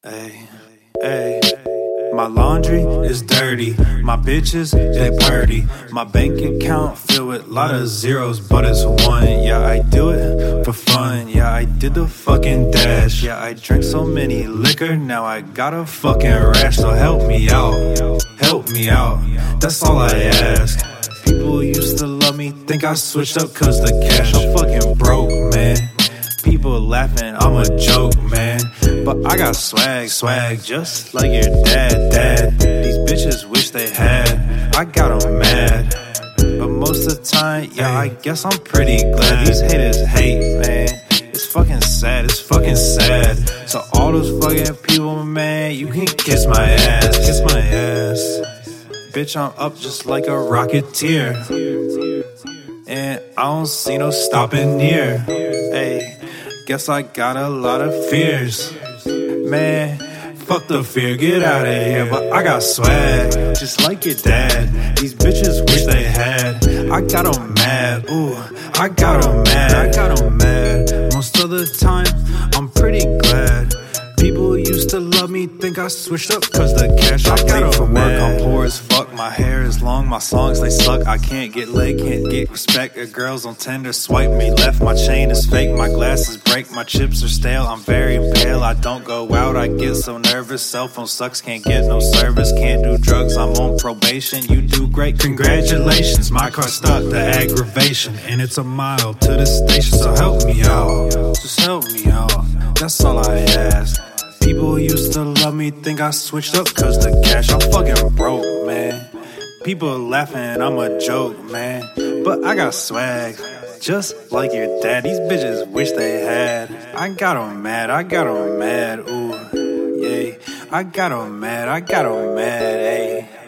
Ay, ay. My laundry is dirty, my bitches, they purty. My bank account filled with lot of zeros, but it's one. Yeah, I do it for fun. Yeah, I did the fucking dash. Yeah, I drank so many liquor, now I got a fucking rash. So help me out, that's all I ask. People used to love me, think I switched up cause the cash. I'm fucking broke, man. People laughing, I'm a joke, man. But I got swag, just like your dad. These bitches wish they had, I got them mad. But most of the time, yeah, I guess I'm pretty glad. These haters hate, man. It's fucking sad. So all those fucking people, man, you can kiss my ass. Bitch, I'm up just like a rocketeer, and I don't see no stopping near. Hey, guess I got a lot of fears. Man, fuck the fear, get out of here. But I got swag, just like your dad. These bitches wish they had, I got them mad. Ooh, I got them mad. Most of the time, I'm pretty glad. People used to love me, think I switched up cause the cash. I got for work, I'm poor as fuck. My hair is long, my songs they suck. I can't get laid, can't get respect. A girls on Tinder swipe me left. My chain is fake, my glasses break, my chips are stale. I'm very pale, I don't go out, I get so nervous. Cell phone sucks, can't get no service. Can't do drugs, I'm on probation. You do great, congratulations. My car stuck, the aggravation, and it's a mile to the station. So help me out, just help me out, that's all I ask. People used to love me, think I switched up cause the cash. I'm fucking broke, man. People laughing, I'm a joke, man. But I got swag, just like your dad. These bitches wish they had, I got them mad. Ooh, yeah, I got them mad, ayy.